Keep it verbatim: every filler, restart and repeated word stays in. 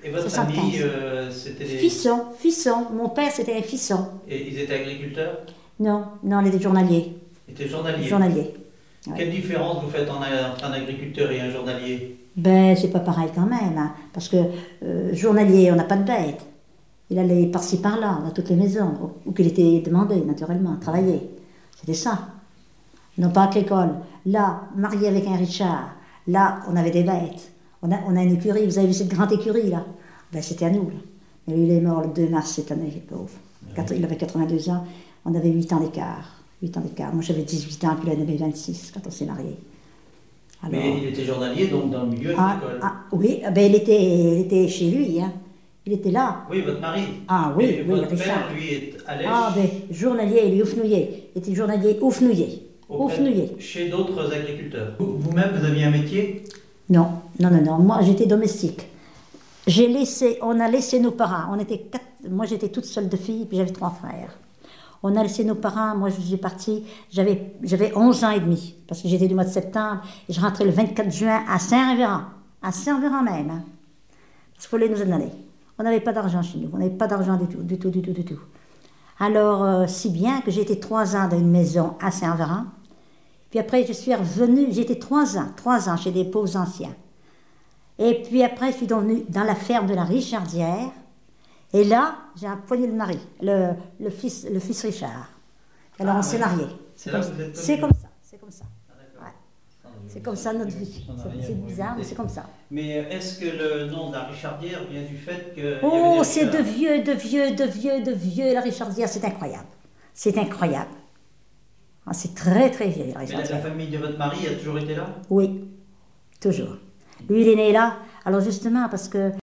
Et votre soixante-quinze. famille, euh, c'était des... Fisson, Fisson. Mon père, c'était un Fisson. Et ils étaient agriculteurs? Non, non, on était journaliers. Ils étaient journaliers? Journaliers. Ouais. Quelle différence vous faites entre un agriculteur et un journalier? Ben, c'est pas pareil quand même, hein, parce que euh, journalier, on n'a pas de bête. Il allait par-ci par-là, dans toutes les maisons, où, où qu'il était demandé, naturellement, travailler. C'était ça. Non pas agricole. Là, marié avec un Richard, là, on avait des bêtes. On a, on a une écurie, vous avez vu cette grande écurie, là? Ben, c'était à nous, là. Mais lui, il est mort le deux mars cette année, le pauvre. Oui. Il avait quatre-vingt-deux ans, on avait huit ans d'écart. huit ans d'écart. Moi, j'avais dix-huit ans, puis il en avait vingt-six quand on s'est mariés. Alors, mais il était journalier, donc dans le milieu ah, agricole. Ah, oui, ben, il, était, il était chez lui, hein. Il était là. Oui, votre mari. Ah oui, et oui, votre Richard. père, lui, est à l'Èche. Ah ben, journalier, il est oufnouillé. Il était journalier oufnouillé. Oufnouillé. Chez d'autres agriculteurs. Vous-même, vous aviez un métier? Non, non, non, non. Moi, j'étais domestique. J'ai laissé, on a laissé nos parents. On était quatre, moi, j'étais toute seule de fille, puis j'avais trois frères. On a laissé nos parents, moi je suis partie, j'avais, j'avais onze ans et demi, parce que j'étais du mois de septembre, et je rentrais le vingt-quatre juin à Saint-Révérend, à Saint-Révérend même, hein, parce qu'il fallait nous en aller. On n'avait pas d'argent chez nous, on n'avait pas d'argent du tout, du tout, du tout, du tout. Alors, euh, si bien que j'ai été trois ans dans une maison à Saint-Révérend, puis après je suis revenue, j'ai été trois ans, trois ans chez des pauvres anciens. Et puis après, je suis devenue dans la ferme de la Richardière. Et là, j'ai empoigné le mari, le, le, fils, le fils Richard. Alors ah, on s'est ouais. mariés. C'est comme, comme, comme ça, c'est comme ça. Ah, ouais. C'est comme ça notre vie. C'est bizarre, mais c'est comme ça. Mais est-ce que le nom de la Richardière vient du fait que... Oh, c'est de vieux, de vieux, de vieux, de vieux, la Richardière, c'est incroyable. C'est incroyable. Ah, c'est très, très vieux, la Richardière. Mais la famille de votre mari a toujours été là? Oui, toujours. Lui, il est né là. Alors justement, parce que...